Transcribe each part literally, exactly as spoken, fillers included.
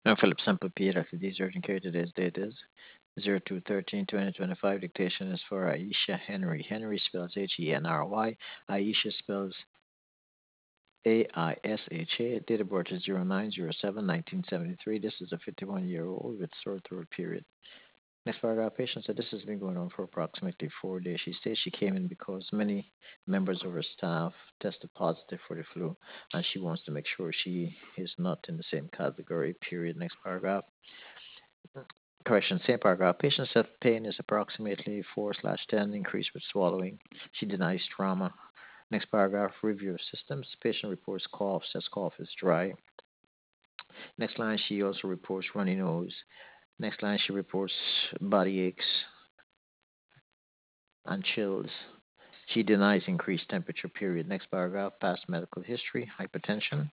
I'm Philip Semple, Pediatric Urgent Care. Today's date is zero two thirteen twenty twenty-five. Dictation is for Aisha Henry. Henry spells H E N R Y. Aisha spells A I S H A. Date of birth is zero nine zero seven nineteen seventy-three. This is a fifty-one year old with sore throat period. Next paragraph, patient said this has been going on for approximately four days. She states she came in because many members of her staff tested positive for the flu, and she wants to make sure she is not in the same category. Period. Next paragraph. Correction, same paragraph. Patient said pain is approximately four slash ten, increased with swallowing. She denies trauma. Next paragraph, review of systems. Patient reports cough, says cough is dry. Next line, she also reports runny nose. Next line, she reports body aches and chills. She denies increased temperature, period. Next paragraph, past medical history, hypertension,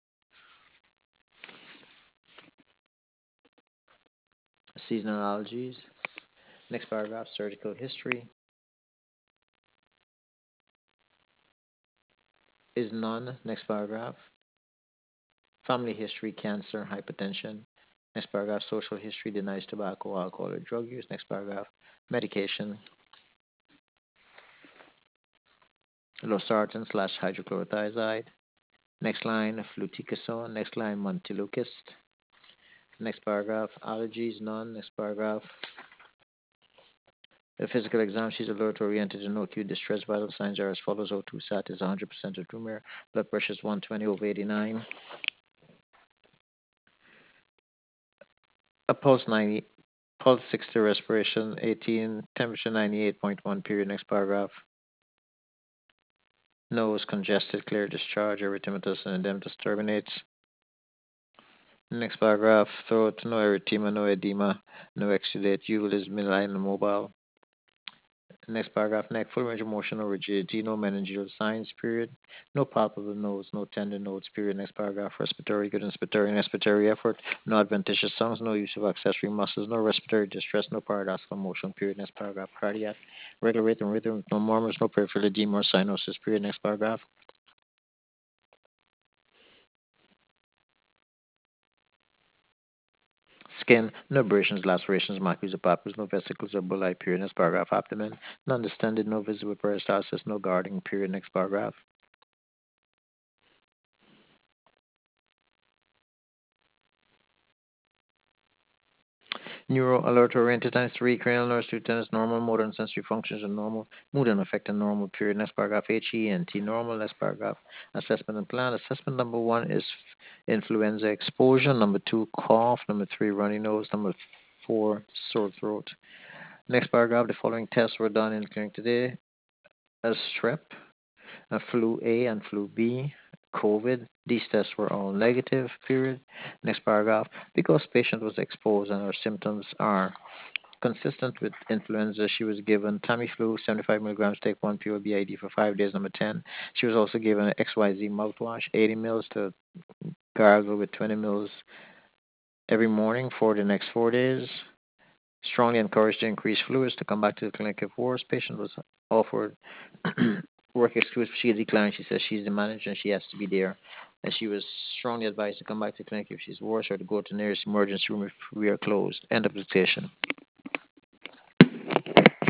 seasonal allergies. Next paragraph, surgical history is none. Next paragraph, family history, cancer, hypertension. Next paragraph, social history, denies tobacco, alcohol, or drug use. Next paragraph, medication, losartan slash hydrochlorothiazide. Next line, fluticasone. Next line, montelukast. Next paragraph, allergies, none. Next paragraph, a physical exam, she's alert oriented and no acute distress. Vital signs are as follows: O two sat is one hundred percent of tumor. Blood pressure is one twenty over eighty-nine. A pulse ninety, pulse sixty, respiration eighteen, temperature ninety-eight point one. Period. Next paragraph. Nose congested, clear discharge, erythematous and edematous turbinates. Next paragraph. Throat, no erythema, no edema, no exudate. Uvula is midline and mobile. Next paragraph, neck, full range of motion or rigidity, no meningeal signs, period. No palpable nodes, no tender nodes, period. Next paragraph, respiratory, good inspiratory and expiratory effort, no adventitious sounds, no use of accessory muscles, no respiratory distress, no paradoxical motion, period. Next paragraph, cardiac, regular rate and rhythm, no murmurs, no peripheral edema or cyanosis, period. Next paragraph. Skin, no abrasions, lacerations, macules or papules, no vesicles or bullae, period. Next paragraph, abdomen, none distended, no visible peristalsis, no guarding, period. Next paragraph. Neuro alert oriented times three, cranial nerves two tennis normal, motor and sensory functions are normal, mood and affect are normal, period. Next paragraph, H E N T normal. Next paragraph, assessment and plan. Assessment number one is influenza exposure, number two, cough, number three, runny nose, number four, sore throat. Next paragraph, the following tests were done in the clinic today: as strep, a flu A and flu B, COVID. These tests were all negative, period. Next paragraph, because patient was exposed and her symptoms are consistent with influenza, she was given Tamiflu, seventy-five milligrams, take one pure B I D for five days, number ten. She was also given X Y Z mouthwash, eighty mils to gargle with twenty mils every morning for the next four days. Strongly encouraged to increase fluids to come back to the clinic if worse. Patient was offered work excuse. She declined. She says she's the manager and she has to be there. And she was strongly advised to come back to the clinic if she's worse or to go to the nearest emergency room if we are closed. End of dictation.